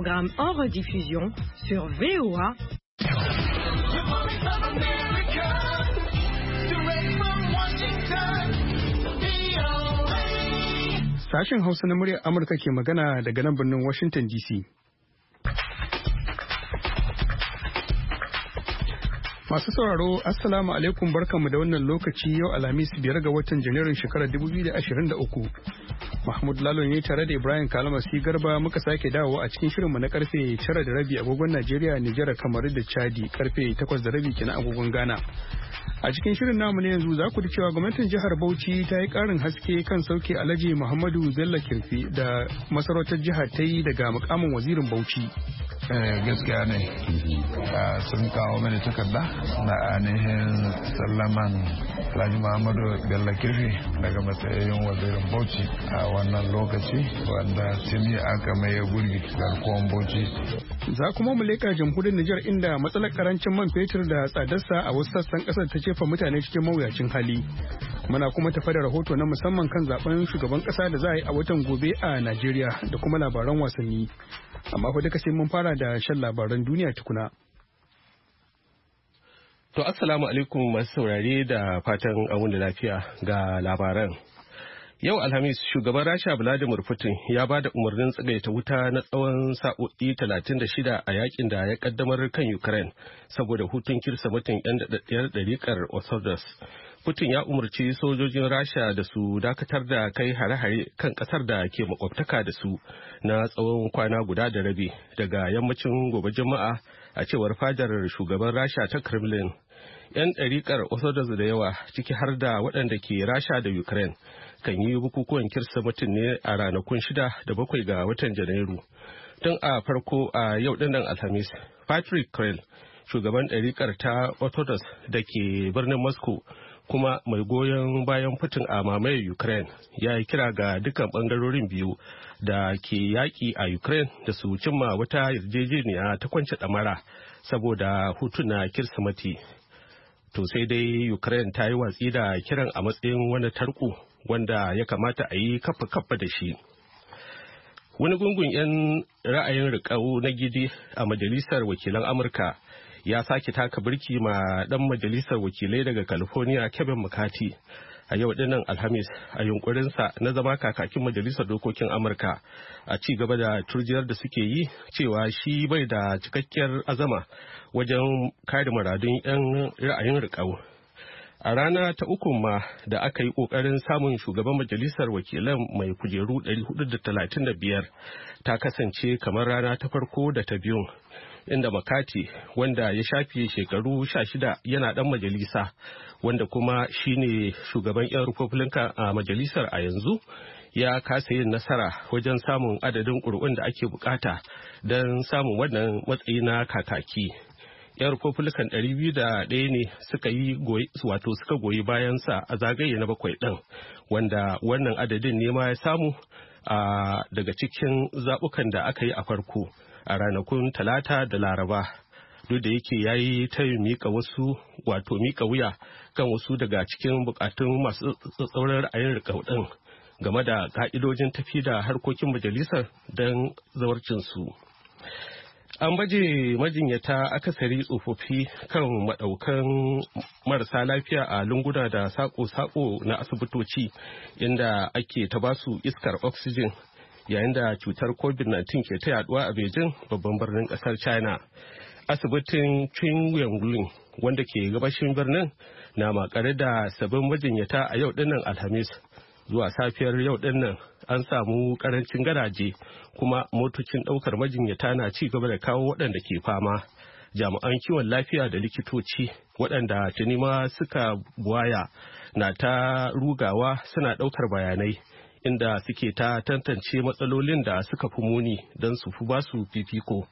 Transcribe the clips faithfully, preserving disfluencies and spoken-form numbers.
programmes en rediffusion sur V O A. Sashen Hausa na muryar Amurka ke magana daga nan birnin Washington D C. Masu sauraro, Assalamu alaikum, barkanmu da wannan lokaci yau Alhamis biyar ga watan Janairun shekarar dubu biyu da ashirin da uku. Mahmud Lalo ne tare da Ibrahim Kalmasi Garba muka sake dawo a cikin shirinmu na karfe tara da rabi agogon Najeriya, Nijar, Kamaru da Chadi, karfe takwas da rabi kenan agogon Ghana. A cikin shirin namu ne yanzu za ku ji cewa gwamnatin jihar Bauchi ta yi ƙarin haske kan sauke Alhaji Muhammadu Bello Kirfi da masarautar jihar ta yi daga mukamin wazirin Bauchi. Gaskiya ne sun kawo mini takarda na ainihin sallaman Alhaji Muhammadu Bello Kirfi daga matsayin wazirin Bauchi a wannan lokaci wanda tuni aka maye gurbi garkuwan Bauchi. Za kuma mu leƙa jamhuriyar Nijar inda matsalar karancin man fetur da tsadarsa a wasu sassan ƙasar ta jefa mutane cikin mawuyacin hali. Muna kuma tafa da rahoto na musamman kan zaben shugaban ƙasa da za a yi a watan gobe a Najeriya da kuma labaran wasanni. Amma fa duka sai mun fara da shan labaran duniya tukuna. To assalamu alaikum masu saurare da fatan an da lafiya ga labaran. Yau Alhamis shugaban Rasha Vladimir Putin ya ba da umarnin tsagaita wuta na tsawon sa'o'i talatin da shida a yakin da ya kaddamar kan Ukraine saboda hutun kirsimetin yan daɗaɗɗiyar ɗariƙar Orthodox. Putin ya umarci sojojin Rasha da su dakatar da kai hare-hare kan ƙasar da ke makwabtaka da su na tsawon kwana guda da rabi daga yammacin gobe Juma'a a cewar fadar shugaban Rasha ta Kremlin. 'Yan ɗariƙar Orthodox da yawa ciki har da waɗanda ke Rasha da Ukraine kan yi bukukuwan kirsimetin ne a ranakun shida da bakwai ga watan Janairu. Tun a farko a yau dinnan Alhamis, Patrick Krell, shugaban ɗariƙar ta Orthodox da ke birnin Moscow kuma mai goyon bayan Putin a mamayar Ukraine, ya yi kira ga dukkan ɓangarorin biyu da ke yaƙi a Ukraine da su cimma wata yarjejeniya ta kwance ɗamara saboda hutun na kirsimeti. To sai dai Ukraine ta yi watsi da kiran a matsayin wani tarko wanda ya kamata a yi kafa-kafa da shi. Wani gungun 'yan ra'ayin riƙau na gidi a Majalisar Wakilan Amurka ya sake taka birki ma ɗan Majalisar Wakilai daga California Kevin McCarthy a yau dinnan Alhamis a yunkurinsa na zama kakakin Majalisar Dokokin Amurka a ci gaba da turjiyar da suke yi cewa shi bai da cikakkiyar azama wajen kare muradun 'yan ra'ayin riƙau. A rana ta uku ma da aka yi ƙoƙarin samun shugaban majalisar wakilan mai kujeru ɗari hudu da talatin da biyar ta kasance kamar rana ta farko da ta biyun, inda McCarthy wanda ya shafe shekaru sha shida yana ɗan majalisa wanda kuma shine shugaban 'yan Republican a majalisar a yanzu ya kasa yin nasara wajen samun adadin ƙuri'un da ake bukata don samun wannan matsayi na kakaki. 'Yan Republican ɗari biyu da ɗaya ne suka yi wato suka goyi bayansa a zagaye na bakwai ɗin, wanda wannan adadin ne ma ya samu a daga cikin zaɓukan da aka yi a farko a ranakun Talata da Laraba. Duk da yake ya yi ta mika wasu wato mika wuya kan wasu daga cikin bukatun masu tsatsauran ra'ayin riƙau ɗin game da ka'idojin tafi da harkokin majalisar don zawarcinsu. An baje majinyata akasari tsofaffi kan maɗaukan marasa lafiya a lunguna da sako-sako na asibitoci inda ake ta basu iskar oxygen yayin da cutar covid nineteen ke ta yaduwa a Beijing, babban birnin ƙasar China. Asibitin Qingyuan wanda ke gabashin birnin na makare da sabbin majinyata a yau dinnan Alhamis. Zuwa safiyar yau dinnan an samu karancin gadaje kuma motocin daukar majinyata na ci gaba da kawo waɗanda ke fama. Jami'an kiwon lafiya da likitoci waɗanda tuni ma suka buwaya na ta rugawa suna ɗaukar bayanai inda suke ta tantance matsalolin da suka fi muni don su fi basu fifiko.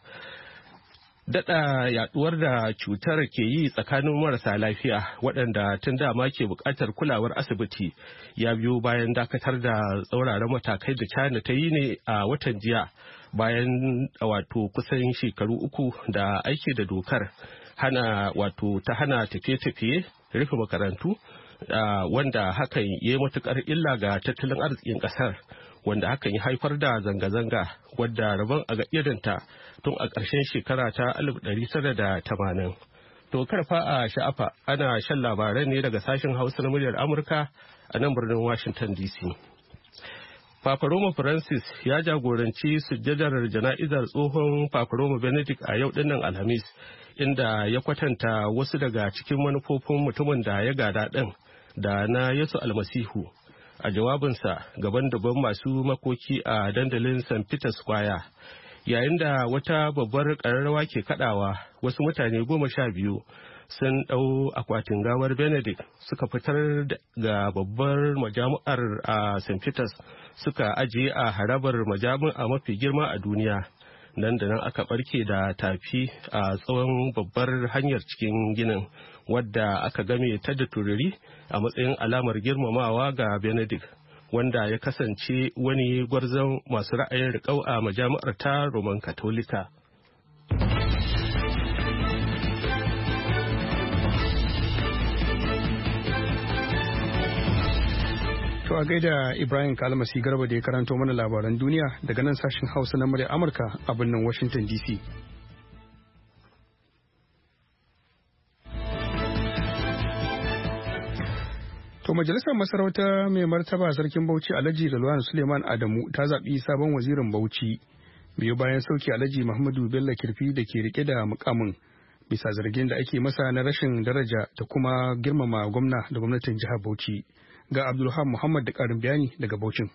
Daɗa yaɗuwar da cutar ke yi tsakanin marasa lafiya waɗanda tun dama ke buƙatar kulawar asibiti ya biyo bayan dakatar da tsauraran matakai da China ta yi ne a watan jiya bayan wato kusan shekaru uku da aiki da dokar hana wato ta hana tafiye-tafiye, rufe makarantu wanda hakan ya yi matuƙar illa ga tattalin arzikin ƙasar wanda hakan ya haifar da zanga-zanga wadda rabon a ga irinta tun a ƙarshen shekara ta alif ɗari tara da tamanin. To karfa a sha'afa ana shan labarai ne daga sashen Hausa na muryar Amurka a nan birnin Washington D C. Papa Roma Francis ya jagoranci sujjadar jana'izar tsohon Papa Roma Benedict a yau dinnan Alhamis, inda ya kwatanta wasu daga cikin manufofin mutumin da ya gada ɗin da na Yesu Almasihu. A jawabinsa gaban daban masu makoki a dandalin Saint Peter's Square, yayin da wata babbar ƙararrawa ke kaɗawa, wasu mutane goma sha biyu sun ɗau akwatin gawar Benedict suka fitar ga babbar majami'ar a Saint Peter's suka ajiye a harabar majami'a mafi girma a duniya. Nan da nan aka barke da tafi a tsawon babbar hanyar cikin ginin, wadda aka game ta da tururi a matsayin alamar girmamawa ga Benedict, wanda ya kasance wani gwarzon masu ra'ayin riƙau a majami'ar ta Roman Katolika. To a gaida Ibrahim Kalmasi Garba da ya karanto mana labaran duniya daga nan sashen Hausa na murya Amurka a birnin Washington D C. To majalisar masarauta mai martaba sarkin Bauchi Alhaji Rilwan Suleiman Adamu ta zaɓi sabon wazirin Bauchi biyo bayan sauki Alhaji Muhammadu Bello Kirfi da ke rike da mukamin bisa zargin da ake masa na rashin daraja da kuma girmama gwamna da gwamnatin jihar Bauchi. Ga Abdulhamid Muhammad da ƙarin bayani daga Bauchin.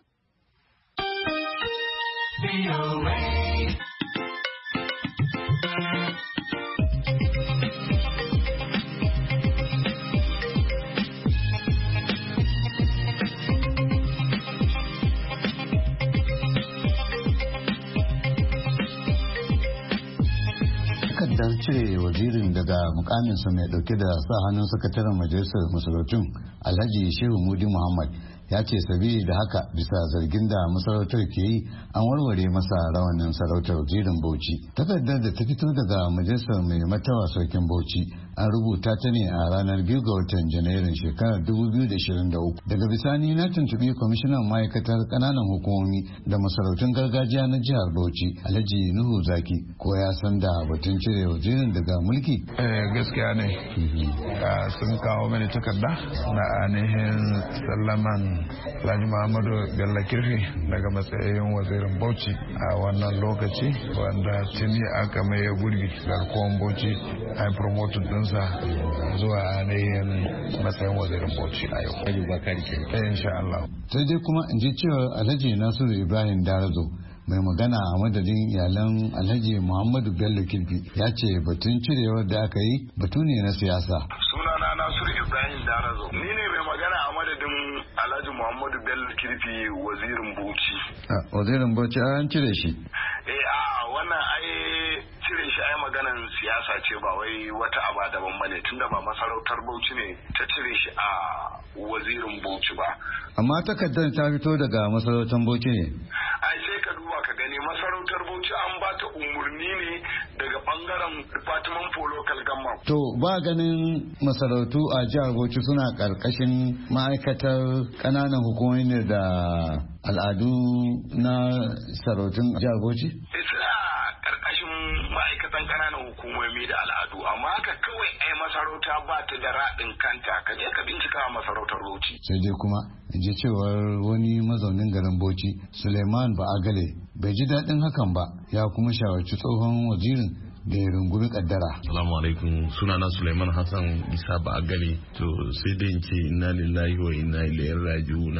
Takardar cire wazirin daga mukaminsa mai dauke da sa hannun sakataren majalisar masarautun Alhaji Shehu Mudi Muhammad ya ce sabili da haka bisa zargin da masarautar ke yi an warware masa rawanin sarautar wazirin Bauchi. Takardar da ta fito daga majalisar mai martaba sarkin Bauchi an rubuta ta ne a ranar biyu ga watan Janairun shekarar dubu biyu da ashirin da uku. Daga bisani na tuntuɓi kwamishinan ma'aikatar ƙananan hukumomi da masarautun gargajiya na jihar Bauchi Alhaji Nuhu Zaki ko ya san da batun cire wazirin daga mulki. Eh gaskiya ne. Sun kawo mani takarda na ainihin sallaman Alhaji Muhammadu Bello Kirfi daga matsayin wazirin Bauchi a wannan lokaci wanda tuni aka mai gurbi garkuwan Bauchi a yi promoted dinsa zuwa ainihin matsayin wazirin Bauchi a yau. Eh insha Allah. Sai dai kuma in ji cewa Alhaji Nasiru Ibrahim Darazo mai magana a madadin iyalan Alhaji Muhammadu Bello Kirfi ya ce batun cirewar da aka yi batu ne na siyasa. Sunana Nasiru Ibrahim Darazo. Ni ne mai magana a madadin Alhaji Muhammadu Bello Kirfi wazirin Bauchi. Wazirin Bauchi an cire shi. Eh a wannan ai cire shi ai maganan siyasa ce ba wai wata aba daban bane tunda ba masarautar Bauchi ne ta cire shi a wazirin Bauchi ba. Amma takardar ta fito daga masarautar Bauchi ne. Ai sai ka duba ka gani masarautar Bauchi an ba ta umurni ne daga bangaren Department for Local Government. To ba ganin masarautu a jihar Bauchi suna karkashin ma'aikatar kananan hukumomi ne da al'adu na sarautun jihar Bauchi? Suna karkashin ma'aikatan kananan hukumomi da al'adu amma haka kawai ai masarauta ba ta da raɗin kanta ka je ka bincika masarautar Bauchi. Sai dai kuma in ji cewar wani mazaunin garin Bauchi Suleiman Ba'agale bai ji daɗin hakan ba ya kuma shawarci tsohon wazirin da ya rungumi kaddara. Salamu alaikum, sunana Suleiman Hassan Isa Ba'agale. To sai dai in ce inna lillahi wa inna ilaihi raji'un.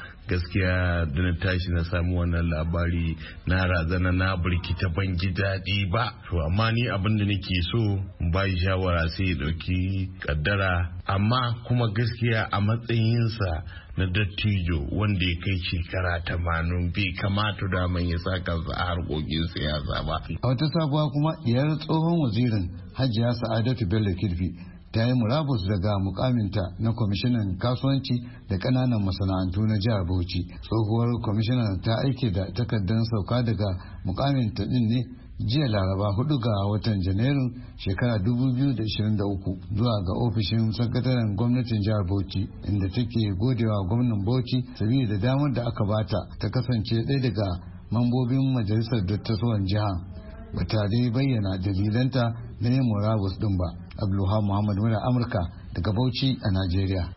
Gaskiya da na tashi na samu wannan labari na razana na burkita ban ji daɗi ba. To amma ni abin da nake so ba shawara sai ya ɗauki kaddara amma kuma gaskiya a matsayinsa na dattijo wanda ya kai shekara tamanin bai kamata da man ya sa kansa a harkokin siyasa ba. A wata sabuwa kuma diyar tsohon wazirin Hajiya Sa'adatu Bello Kirfi ta yi murabus daga mukaminta na kwamishinan kasuwanci da kananan masana'antu na jihar Bauchi. Tsohuwar kwamishinan ta aike da takardar sauka daga mukaminta din ne jiya laraba hudu ga watan janairun shekara dubu biyu da ishirin da uku zuwa ga ofishin sakataren gwamnatin jihar Bauchi, inda take godewa gwamnan Bauchi sabida da damar da aka bata ta kasance ɗaya daga mambobin majalisar dattawan jiha. Bata dai bayyana dalilanta na yin murabus din ba. Abdulhamid Muhammad Mura Amurka daga Bauchi a Najeriya.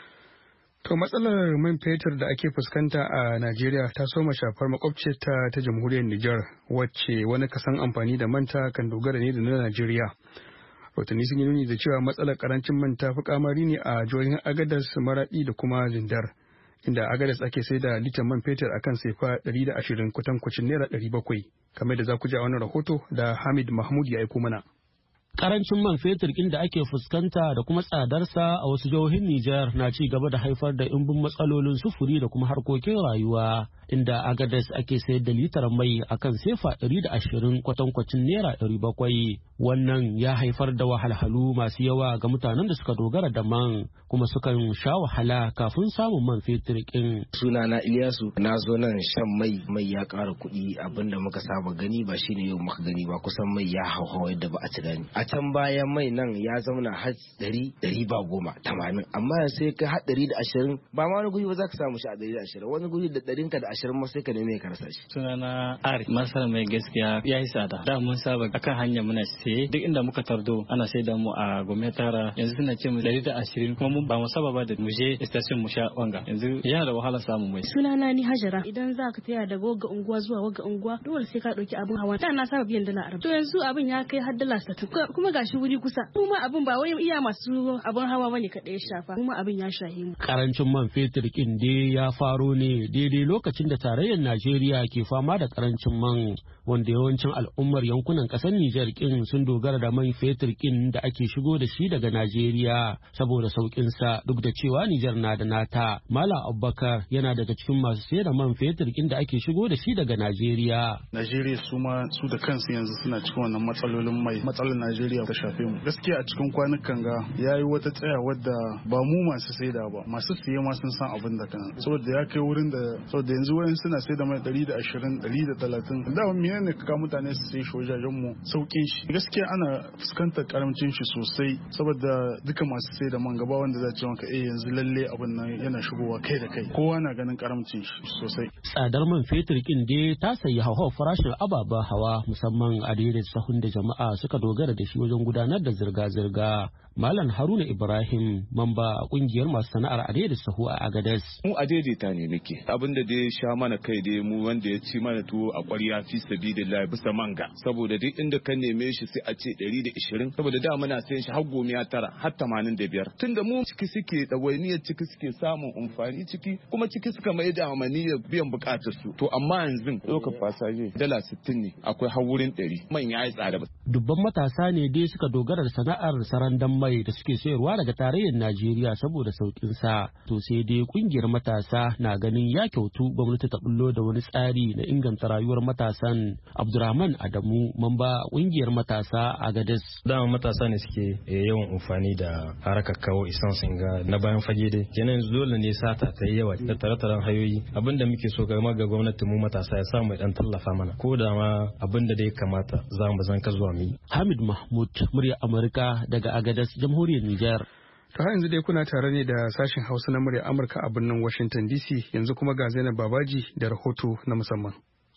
To matsalar man fetur da ake fuskanta a Najeriya ta soma shafar makwabciyarta ta jamhuriyar Nijar, wacce wani kasan amfani da manta kan dogara ne da na Najeriya. Rahotanni sun yi nuni da cewa matsalar karancin man ta fi kamari ne a jihohin Agadez, Maradi da kuma Zindar, inda Agadez ake sai da litan man fetur akan sefa ɗari da ashirin kwatankwacin naira ɗari bakwai, kamar da za ku ji a wannan rahoto da Hamid Mahmud ya aiko mana. Karancin man fetur inda ake fuskanta da kuma tsadarsa a wasu jihohin Nijar na ci gaba da haifar da imbin matsalolin sufuri da kuma harkokin rayuwa, inda Agadez ake sayar da litar mai akan sefa ɗari da ashirin kwatankwacin naira ɗari bakwai. Wannan ya haifar da wahalhalu masu yawa ga mutanen da suka dogara da man, kuma sukan sha wahala kafin samun man fetur kin. Sunana Iliyasu, na zo nan shan mai mai ya ƙara kuɗi, abinda muka saba gani ba shine yau muka gani ba, kusan mai ya hauhawa yadda ba a ci gani. A can bayan mai nan ya zauna har ɗari ɗari ba goma tamanin, amma sai ka har ɗari da ashirin, ba ma wani guri ba za ka samu shi a ɗari da ashirin, wani guri da ɗarin ka da ashirin ma sai ka neme ka rasa shi. Sunana Ari, masara mai gaskiya ya yi tsada. Da mun saba akan hanya muna saye, duk inda muka tardo ana sai da mu a gwamnatara, yanzu suna ce mu ɗari da ashirin, kuma mun ba mu saba ba da mu je station mu sha wanga, yanzu yana da wahala samun mai. Sunana ni Hajara, idan za ka taya daga wagga unguwa zuwa wagga unguwa dole sai ka ɗauki abin hawa. Da na saba biyan dala arba'in, to yanzu abin ya kai har dala sittin, kuma gashi wuri kusa. Kuma abin ba wai iya masu abin hawa bane kaɗai ya shafa, kuma abin ya shahi mu. Karancin man fetur kin dai ya faro ne daidai lokacin da tarayyar Najeriya ke fama da karancin man, wanda yawancin al'ummar yankunan ƙasar Nijar kin sun dogara da man fetur kin da ake shigo da shi daga Najeriya saboda sauƙin sa, duk da cewa Nijar na da nata. Malam Abubakar yana daga cikin masu sayar da man fetur kin da ake shigo da shi daga Najeriya. Najeriya su ma su da kansu yanzu suna cikin wannan matsalolin mai. Matsalar Najeriya ta shafe mu. Gaskiya a cikin kwanukan ga yayi wata tsaya wadda ba mu masu saida ba, masu siye ma sun san abin da kan. Saboda ya kai wurin da saboda yanzu wayan suna saida mai ɗari da ashirin, ɗari da talatin. Da wani ne ka mutane su sai shi wajajen mu saukin shi. Gaskiya ana fuskantar karamcin shi sosai saboda duka masu saida man gaba wanda za ce maka eh yanzu lalle abin nan yana shigowa kai da kai. Kowa na ganin karamcin shi sosai. Tsadar man fetur kin dai ta sayi hauhawar farashin ababen hawa, musamman a daidai sahun da jama'a suka dogara da shi wajen gudanar da zirga-zirga. Malam Haruna Ibrahim, mamba a kungiyar masu sana'ar adaidaita sahu a Agadez. Mu adaidaita ne muke. Abin da dai sha mana kai dai mu wanda ya ci mana tuwo a ƙwarya fi sabilillah bisa manga. Saboda duk inda ka neme shi sai a ce ɗari da ishirin. Saboda da muna sayan shi har gomiya tara har tamanin da biyar. Tunda mu ciki suke ɗawainiyar ciki suke samun amfani ciki kuma ciki suka mai da amaniyar biyan buƙatar su. To amma yanzu ɗaukar fasaje dala sittin ne akwai har wurin ɗari. Man ya yi tsada. Dubban matasa ne dai suka dogara da sana'ar sarandan mai da suke sayarwa daga tarayyar Najeriya saboda saukin sa. To sai dai kungiyar matasa na ganin ya kyautu gwamnati ta bullo da wani tsari na inganta rayuwar matasan. Abdurrahman Adamu, mamba kungiyar matasa a Agadez. Dama matasa ne suke yawan amfani da harakar kawo isansin ga na bayan fage dai. Kenan yanzu dole ne sata ta yi yawa da tare-taren hayoyi. Abinda muke so ga ga gwamnati mu matasa ya samu ya dan tallafa mana. Ko da ma abinda dai kamata za mu zan ka zuwa mu. Hamid Mahmud, murya Amurka daga Agadez, jamhuriyar Nijar. To har yanzu dai kuna tare ne da sashen Hausa na murya Amurka a birnin Washington D C, yanzu kuma ga Zainab Babaji da rahoto na musamman.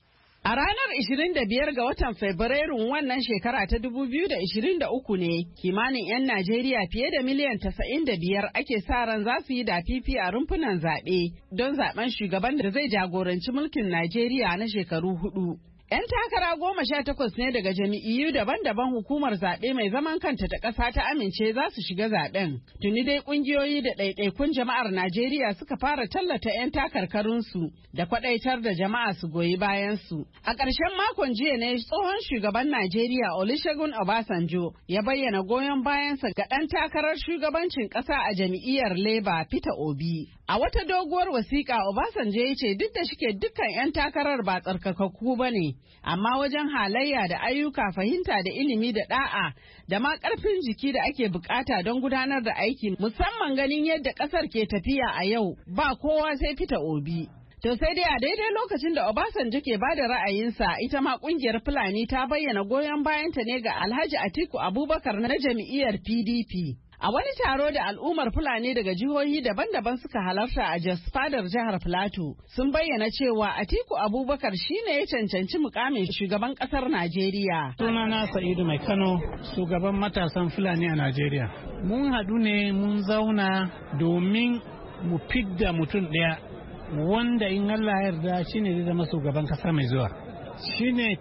A ranar ishirin da biyar ga watan Fabrairun wannan shekara ta dubu biyu da ishirin da uku ne kimanin 'yan Najeriya fiye da miliyan tasa'in da biyar ake sa ran za su yi dafifi a rumfunan zaɓe don zaɓen shugaban da zai jagoranci mulkin Najeriya na shekaru hudu. 'Yan takara goma sha takwas ne daga jami'iyyu daban-daban hukumar zaɓe mai zaman kanta ta ƙasa ta amince za su shiga zaɓen. Tuni dai ƙungiyoyi da ɗaiɗaikun jama'ar Najeriya suka fara tallata 'yan takarkarunsu da kwaɗaitar da jama'a su goyi bayansu. A ƙarshen makon jiya ne tsohon shugaban Najeriya Olusegun Obasanjo ya bayyana goyon bayansa ga ɗan takarar shugabancin ƙasa a jami'iyyar Labour Peter Obi. A wata doguwar wasiƙa Obasanjo ya ce duk da shike dukkan 'yan takarar ba tsarkakakku ba ne, amma wajen halayya da ayyuka, fahimta da ilimi da da'a da ma ƙarfin jiki da ake bukata don gudanar da aiki, musamman ganin yadda ƙasar ke tafiya a yau, ba kowa sai Peter Obi. To sai dai a daidai lokacin da Obasanjo ke bada ra'ayinsa, ita ma kungiyar Fulani ta bayyana goyon bayanta ne ga Alhaji Atiku Abubakar na jam'iyyar P D P. A wani taro da al'ummar Fulani daga jihohi daban-daban suka halarta a Jos Fadar jihar Filato sun bayyana cewa Atiku Abubakar shine ya cancanci mukamin shugaban kasar Najeriya. Sunana Sa'idu Mai Kano, shugaban matasan Fulani a Najeriya. Mun haɗu ne mun zauna domin mu fidda mutum ɗaya wanda in Allah ya yarda shine zai zama shugaban kasa mai zuwa. Shine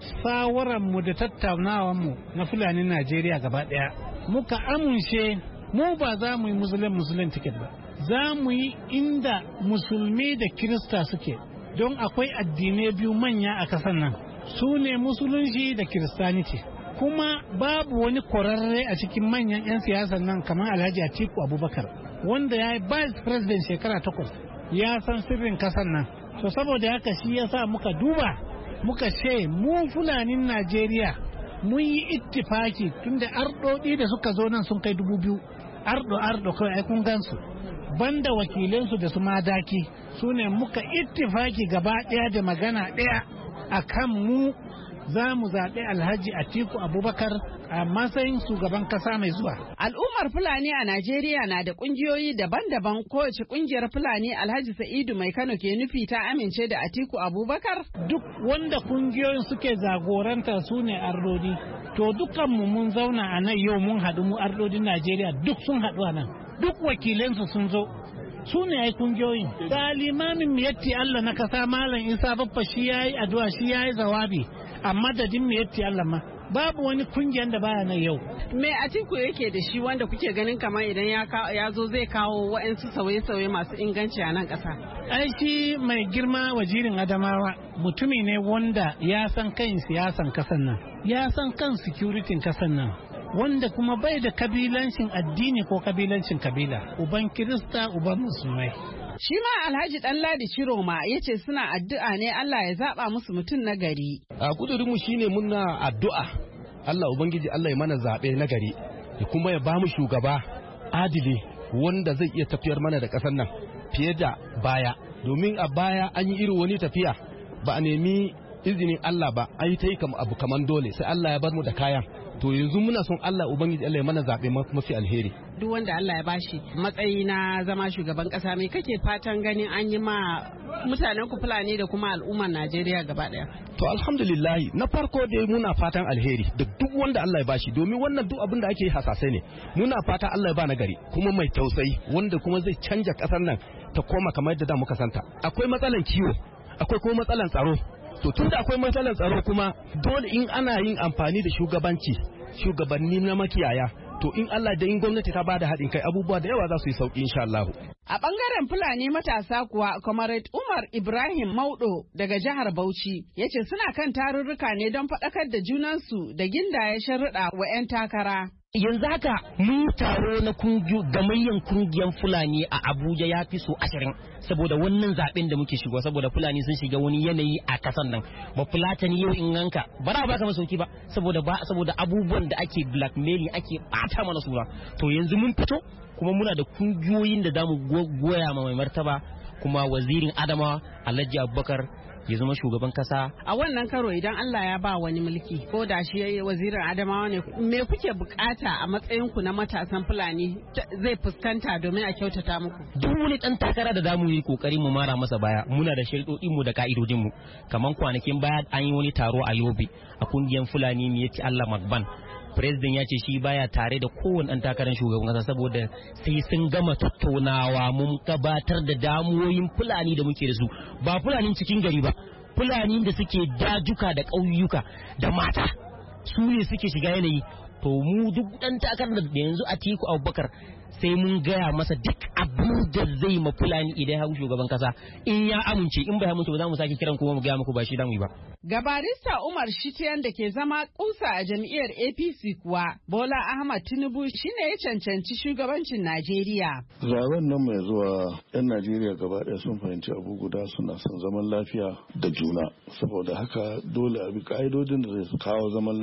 mu da tattaunawanmu na Fulani Najeriya gaba ɗaya. Muka amince mu ba za mu yi musulun musulun tiket ba, za mu yi inda musulmi da kirista suke, don akwai addinai biyu manya a kasan nan, su ne musulunci da kiristaniti. Kuma babu wani kwararre a cikin manyan 'yan siyasan nan kamar Alhaji Atiku Abubakar, wanda ya yi vice president shekara takwas, ya san sirrin kasan nan. So saboda haka shi ya sa muka duba muka ce mu Fulanin Najeriya mun yi ittifaki tunda arɗoɗi da suka zo nan sun kai dubu biyu. Ardo ardo kawai ai kun gansu, banda wakilansu da su madaki, su ne muka ittifaki gaba ɗaya da magana ɗaya akan mu za mu zaɓi Alhaji Atiku Abubakar a matsayin shugaban kasa mai zuwa. Al'ummar Fulani a Najeriya na da ƙungiyoyi daban-daban, kowace ƙungiyar Fulani Alhaji Sa'idu Mai Kano ke nufi ta amince da Atiku Abubakar. Duk wanda ƙungiyoyin suke zagoranta su ne ardodi. To dukkanmu mun zauna a nan yau mun haɗu mu ardodin Najeriya duk sun haɗu a nan. Duk wakilansu sun zo. Su ne ai kungiyoyin. Da limamin miyatti Allah na kasa Malam Isa Baffa shi yayi addu'a shi yayi zawabi a madadin miyatti Allah ma. Babu wani kungiyar da baya nan yau. Me Atiku yake da shi wanda kuke ganin kamar idan ya ya zo zai kawo wa'ansu sauye-sauye masu inganci a nan ƙasa? Ai shi mai girma wazirin Adamawa mutumi ne wanda ya san kan siyasan kasan nan, ya san kan security kasan nan, wanda kuma bai da kabilancin addini ko kabilancin kabila, uban Kirista uban Musulmai. Shi ma Alhaji Ɗanladi Ciroma ya ce suna addu'a ne Allah ya zaɓa musu mutum na gari. A kudurinmu shi ne muna addu'a Allah Ubangiji Allah ya mana zaɓe na gari, ya kuma ya ba mu shugaba adili wanda zai iya tafiyar mana da ƙasar nan fiye da baya. Domin a baya an yi irin wani tafiya ba a nemi izinin Allah ba, an yi ta yi abu kaman dole sai Allah ya bar mu da kayan. To yanzu muna son Allah Ubangiji Allah ya mana zaɓe mafi alheri. Duk wanda Allah ya bashi matsayi na zama shugaban ƙasa, mai kake fatan ganin an yi ma mutanen ku Fulani da kuma al'ummar Najeriya gaba ɗaya? To alhamdulillah, na farko dai muna fatan alheri da duk wanda Allah ya bashi, domin wannan duk abin da ake yi hasasai ne. Muna fatan Allah ya ba nagari kuma mai tausayi wanda kuma zai canja ƙasar nan ta koma kamar yadda da muka santa. Akwai matsalan kiwo, akwai kuma matsalan tsaro. To tunda akwai matsalar tsaro kuma dole in ana yin amfani da shugabanci shugabanni na makiyaya, to in Allah da in gwamnati ta bada haɗin kai abubuwa da yawa za su yi sauki insha Allah. A ɓangaren Fulani matasa kuwa, Comrade Umar Ibrahim Maudo daga jihar Bauchi ya ce suna kan tarurruka ne don faɗakar da junansu da gindaye sharuɗa wa 'yan takara. Yanzu haka mun taro na gamayyan kungiyan Fulani a Abuja ya fi so ashirin saboda wannan zaben da muke shigo, saboda Fulani sun shiga wani yanayi a kasan nan. Ba Fulatani yau in ganka ba za baka masauki ba saboda ba saboda abubuwan da ake blackmailing ake bata mana suna. To yanzu mun fito kuma muna da kungiyoyin da zamu goya ma mai martaba kuma wazirin Adamawa Alhaji Abubakar ya zama shugaban kasa. A wannan karo idan Allah ya ba wani mulki ko da shi yayi wazirin Adamawa ne, me kuke bukata a matsayin ku na matasan Fulani zai fuskanta domin a kyautata muku? Duk wani dan takara da zamu yi kokari mu mara masa baya, muna da shaidodin mu da ka'idodin mu. Kaman kwanakin baya an yi wani taro a Yobe a kungiyar Fulani ne yace Allah Magban. President ya ce shi baya tare da kowane ɗan takarar shugaban kasa saboda sai sun gama tattaunawa mun gabatar da damuwoyin Fulani da muke da su, ba Fulani cikin gari ba, Fulani da suke dajuka da ƙauyuka da mata, su ne suke shiga yanayi. To mu duk ɗan takarar da yanzu Atiku Abubakar sai mun gaya masa duk abin da zai ma Fulani idan hau shugaban kasa, in ya amince, in bai amince ba za mu sake kiran kuma mu gaya muku ba shi damu ba. Gabarista Umar Shitiyan da ke zama kusa a jam'iyyar A P C kuwa, Bola Ahmad Tinubu shine ya cancanci shugabancin Najeriya. Zaben nan mai zuwa 'yan Najeriya gaba ɗaya sun fahimci abu guda, suna son zaman lafiya da juna, saboda haka dole a bi ka'idodin da zai kawo zaman lafiya.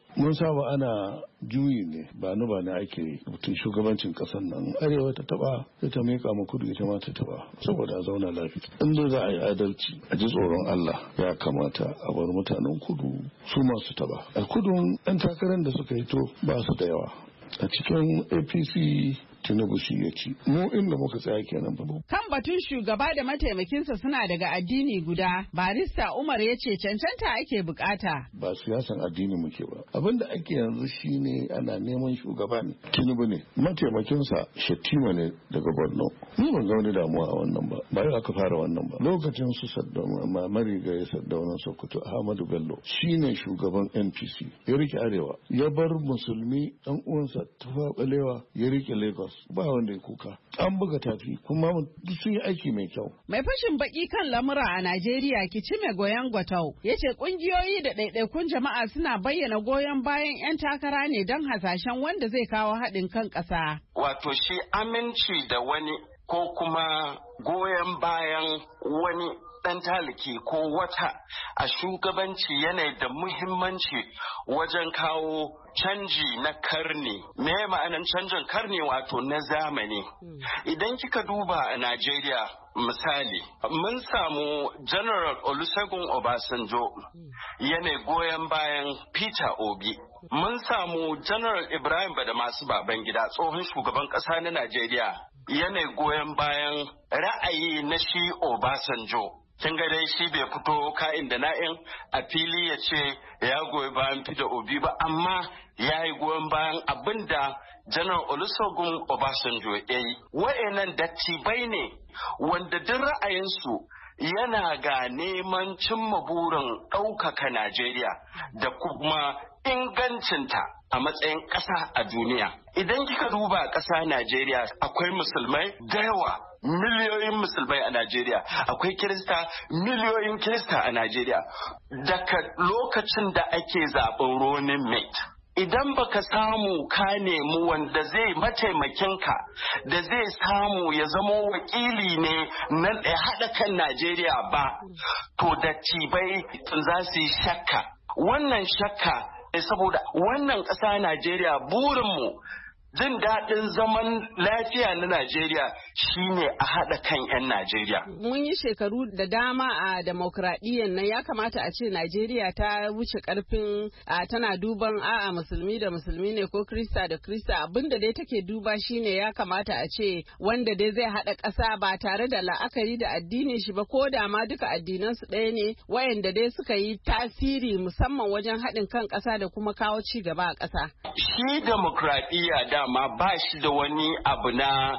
mun saba ana juyi ne ba ni ba na ake yi mutum shugabancin kasar nan arewa ta taba sai ta mika ma kudu ita ma ta taba saboda a zauna lafiya in dai za a yi adalci a ji tsoron Allah ya kamata a bar mutanen kudu su masu taba a kudun ɗan takarar da suka yi to ba su da yawa a cikin A P C Tinubu shi ya ci. Mu inda muka tsaya kenan ba. Kan batun shugaba da mataimakinsa suna daga addini guda, barista Umar ya ce cancanta ake bukata. Ba siyasan addini muke ba. Abin da ake yanzu shine ana neman shugaba ne. Tinubu ne. Mataimakinsa Shettima ne daga Borno. Ni ban ga wani damuwa a wannan ba. Ba yau aka fara wannan ba. Lokacin su Saddauna, marigayi Saddauna Sokoto, Ahmadu Bello shine shugaban N P C. Ya rike Arewa. Ya bar musulmi ɗan uwansa Tafawa Balewa ya rike Lagos. Ba wanda ya kuka an buga tafi kuma sun yi aiki mai kyau. Mai fashin baki kan lamura a Najeriya Kicime Goyon Gwatau ya ce kungiyoyi da ɗaiɗaikun jama'a suna bayyana goyon bayan 'yan takara ne don hasashen wanda zai kawo haɗin kan ƙasa. Wato shi aminci da wani ko kuma goyon bayan wani ɗan taliki ko wata a shugabanci yana da muhimmanci wajen kawo canji na karni. Me ma'anan canjin karni wato na zamani. Idan kika duba a Najeriya misali, mun samu General Olusegun Obasanjo yana goyon bayan Peter Obi. Mun samu General Ibrahim Badamasu Babangida tsohon shugaban ƙasa na Najeriya yana goyon bayan ra'ayi na shi Obasanjo. Kin ga dai shi bai fito ka'in da na'in a fili ya ce ya goyi bayan Peter Obi ba, amma ya yi goyon bayan abin da Janar Olusegun Obasanjo ya yi. Wa'annan dattibai ne wanda duk ra'ayinsu yana ga neman cimma burin ɗaukaka Najeriya da kuma ingancinta a matsayin ƙasa a duniya. Idan kika duba ƙasa Najeriya akwai musulmai da yawa. Miliyoyin musulmai a Najeriya, akwai Kirista, miliyoyin Kirista a Najeriya. Daga lokacin da ake zaɓen Running Mate, idan baka samu ka nemi wanda zai mataimakinka da zai samu ya zama wakili ne na haɗa kan Najeriya ba, to dattibai za su yi shakka. Wannan shakka saboda wannan ƙasa Najeriya burinmu jin daɗin zaman lafiya na Najeriya shine a haɗa kan 'yan Najeriya. Mun yi shekaru da dama a demokradiyyar nan, ya kamata a ce Najeriya ta wuce ƙarfin tana duban a'a musulmi da musulmi ne ko Krista da Krista, abinda dai take duba shine ya kamata a ce wanda dai zai haɗa ƙasa ba tare da la'akari da addinin shi ba, ko da ma duka addinan su ɗaya ne, wayanda dai suka yi tasiri musamman wajen haɗin kan ƙasa da kuma kawo ci gaba a ƙasa. Shi demokradiyya dama ba shi da wani abu na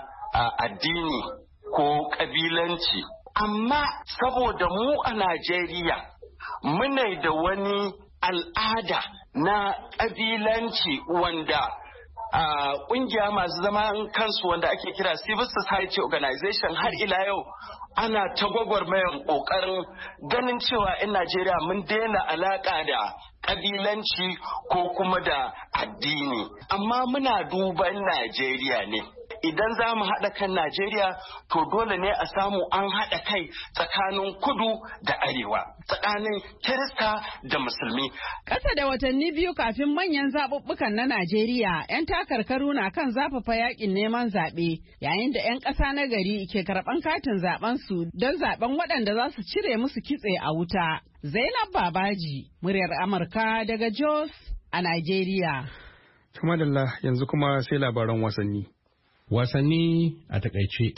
addini ko kabilanci, amma saboda mu a Najeriya muna da wani al'ada na kabilanci wanda ƙungiya masu zaman kansu wanda ake kira civil society organization har ila yau ana ta gwagwarmayar ƙoƙarin ganin cewa 'yan Najeriya mun daina alaƙa da ƙabilanci ko kuma da addini, amma muna duban Najeriya ne. Idan za mu haɗa kan Najeriya, to dole ne a samu an haɗa kai tsakanin kudu da arewa, tsakanin Kirista da Musulmi. Ƙasa da watanni biyu kafin manyan zaɓuɓɓukan na Najeriya, 'yan takarkaru na kan zafafa yaƙin neman zaɓe, yayin da 'yan ƙasa na gari ke karɓan katin zaɓen su don zaɓen waɗanda za su cire musu kitse a wuta. Zainab Babaji, muryar Amurka daga Jos a Najeriya. Tumadalla yanzu kuma sai labaran wasanni. Wasanni a takaice.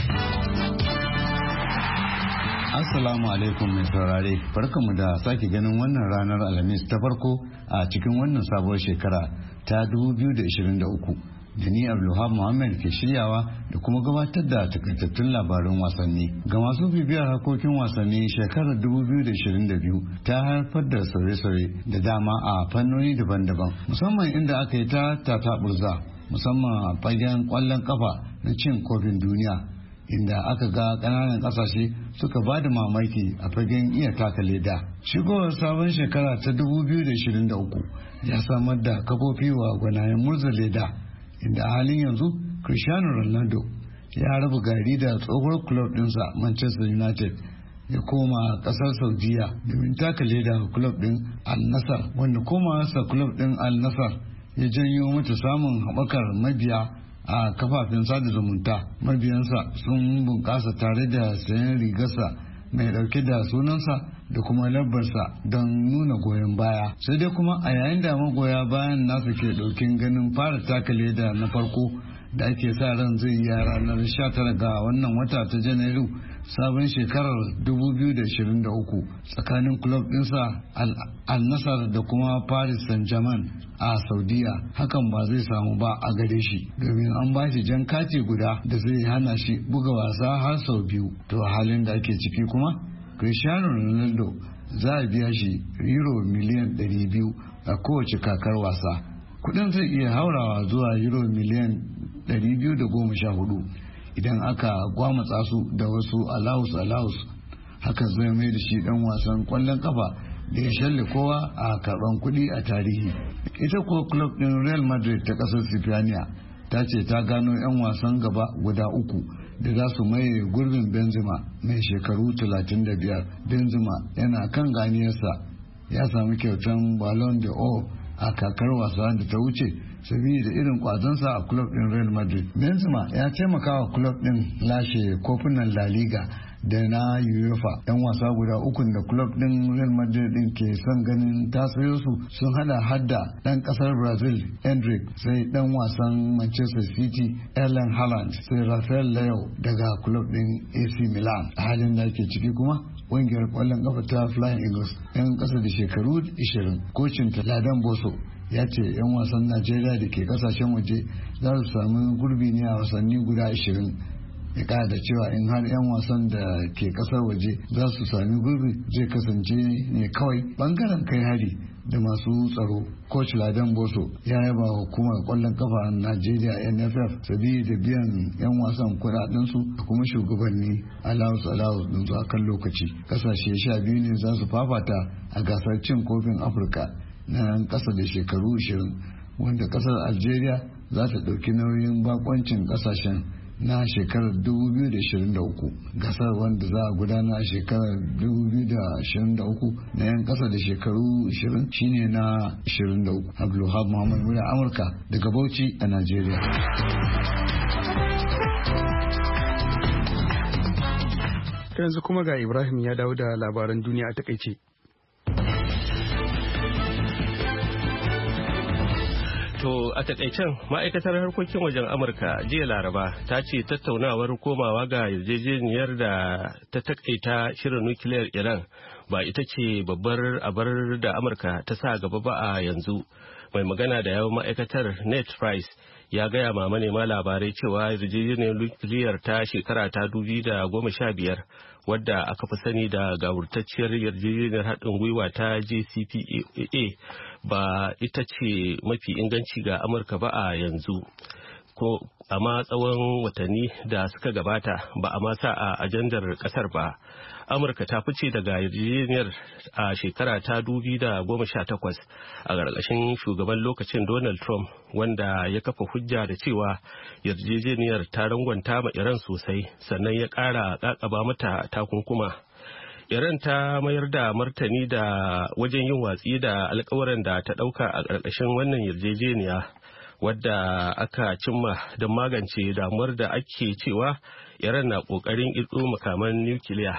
Assalamu alaikum mai saurare, barkamu da sake ganin wannan ranar Alhamis ta farko a cikin wannan sabuwar shekara ta dubu biyu da ishirin da uku. Da ni Abdulwahab Muhammad ke shiryawa da kuma gabatar da takaitattun labaran wasanni. Ga masu bibiyar harkokin wasanni, shekarar dubu biyu da ishirin da biyu ta haifar da sauye-sauye da dama a fannoni daban-daban, musamman inda aka yi ta tataɓurza, musamman a fagen ƙwallon kafa na cin kofin duniya, inda aka ga ƙananan ƙasashe suka ba da mamaki a fagen iya taka leda. Shigowar sabon shekara ta dubu biyu da ishirin da uku ya samar da kafofi wa gwanayen murza leda, inda a halin yanzu Cristiano Ronaldo ya raba gari da tsohuwar club ɗinsa Manchester United ya koma kasar Saudiya domin taka leda ga club din Al Nassr, wanda komawarsa club din Al Nassr ya janyo mata samun haɓakar mabiya a kafafen sada zumunta. Mabiyansa sun bunƙasa tare da sayan rigarsa mai ɗauke da sunansa da kuma lambarsa don nuna goyon baya. Sai dai kuma a yayin da magoya bayan nasu ke ɗaukin ganin fara taka leda na farko da ake sa ran zai yi a ranar sha tara ga wannan wata ta Janairu sabon shekarar dubu biyu da ashirin da uku tsakanin club ɗinsa Al Nassr da kuma Paris Saint-Germain a Saudiya, hakan ba zai samu ba a gare shi domin an ba shi jan kati guda da zai hana shi buga wasa har sau biyu. To a halin da ake ciki kuma Cristiano Ronaldo za a biya shi euro miliyan ɗari biyu a kowace kakar wasa. Kudin zai iya haurawa zuwa euro miliyan ɗari biyu da goma sha hudu idan aka gwamatsa su da wasu alawus alawus. Hakan zai mai da shi dan wasan kwallon kafa da ya shalle kowa a karban kuɗi a tarihi. Ita kuwa club ɗin Real Madrid ta ƙasar Sifaniya ta ce ta gano 'yan wasan gaba guda uku da za su maye gurbin Benzema mai shekaru talatin da biyar. Benzema yana kan ganiyarsa, ya sami kyautar Ballon d'Or a kakar wasa da ta wuce saboda irin kwazonsa a club din Real Madrid. Benzema ya taimaka wa club din lashe kofunan La Liga da na UEFA. Yan wasa guda ukun da club din Real Madrid din ke son ganin tasayo su sun hada hadda dan kasar Brazil Endrick, sai dan wasan Manchester City Erling Haaland, sai Rafael Leao daga club din A C Milan. A halin da ke ciki kuma ƙungiyar ƙwallon ƙafa ta Flying Eagles yan ƙasa da shekaru ishirin, kocin ta Ladan Boso ya ce 'yan wasan Najeriya da ke kasashen waje za su sami gurbi ne a wasanni guda ashirin. Ya kara da cewa in har 'yan wasan da ke kasar waje za su sami gurbi zai kasance ne kawai bangaren kai hari da masu tsaro. Coach Ladan Boso ya yaba hukumar kwallon kafa a Najeriya N F F sabi da biyan 'yan wasan kudaden su da kuma shugabanni allowance allowance din su akan lokaci. Kasashe sha biyu ne za su fafata a gasar cin kofin Afirka na yan kasa da shekaru ashirin, wanda kasar Algeria za ta dauki nauyin bakoncin kasashen na shekarar dubu biyu da ashirin da uku. Gasar wanda za a gudana a shekarar dubu biyu da ashirin da uku na yan kasa da shekaru ashirin shine na ashirin da uku. Abdulwahab Muhammad Mura, Amurka daga Bauchi a Najeriya. Yanzu kuma ga Ibrahim ya dawo da labaran duniya a takaice. To a takaicen ma'aikatar harkokin wajen Amurka jiya Laraba ta ce tattaunawar komawa ga yarjejeniyar da ta takaita shirin nukiliyar Iran ba ita ce babbar abar da Amurka ta sa gaba ba a yanzu. Mai magana da yawan ma'aikatar Ned Price ya gaya ma manema labarai cewa yarjejeniyar nukiliyar ta shekara ta dubi da goma sha biyar wadda aka fi sani da gawurtacciyar yarjejeniyar haɗin gwiwa ta J C P O A ba ita ce mafi inganci ga Amurka ba a yanzu. Ko amma tsawon watanni da suka gabata ba a masa a ajandar kasar ba. Amurka ta fice daga yarjejeniyar a shekara ta dubi da goma sha takwas a ƙarƙashin shugaban lokacin Donald Trump, wanda ya kafa hujja da cewa yarjejeniyar ta rangwanta ma Iran sosai sannan ya ƙara ƙaƙaba mata takunkuma. Iran ta mayar da martani da wajen yin watsi da alkawarin da ta ɗauka a ƙarƙashin wannan yarjejeniya wadda aka cimma don magance damuwar da ake cewa Iran na ƙoƙarin ƙirƙiro makaman nukiliya.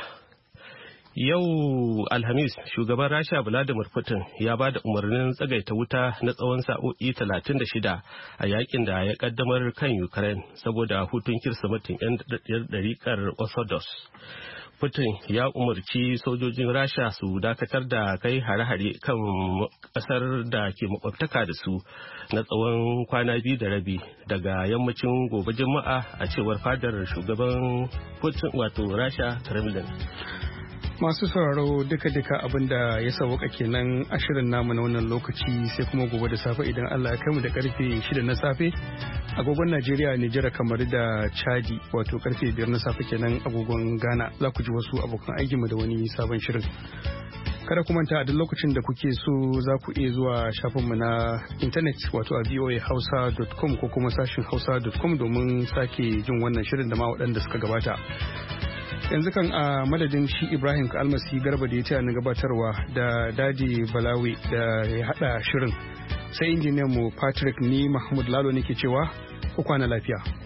Yau Alhamis, shugaban Rasha Vladimir Putin ya ba da umarnin tsagaita wuta na tsawon sa'o'i talatin da shida a yakin da ya kaddamar kan Ukraine saboda hutun kirsimetin 'yan ɗariƙar Orthodox. Putin ya umarci sojojin Rasha su dakatar da kai hare-hare kan kasar da ke makwabtaka da su na tsawon kwana biyu da rabi daga yammacin gobe Juma'a a cewar fadar shugaban Putin wato Rasha Kremlin. Masu sauraro duka-duka abinda ya sauka kenan a shirin namu na wannan lokaci, sai kuma gobe da safe idan Allah ya kai mu da karfe shida na safe agogon Najeriya, Nijar, kamar da Chadi, wato karfe biyar na safe kenan agogon Ghana. Za ku ji wasu abokan aiki mu da wani sabon shirin. Kada ku manta a duk lokacin da kuke so za ku iya zuwa shafinmu na intanet wato a voa hausa dot com ko kuma sashin hausa dot com domin sake jin wannan shirin da ma waɗanda suka gabata. yanzu kan a madadin shi Ibrahim Kalmasi Garba da ya ce na gabatarwa da Dadi Balawi da ya hada shirin sai injiniyan mu Patrick ni Mahmud Lalo nake cewa ku kwana lafiya.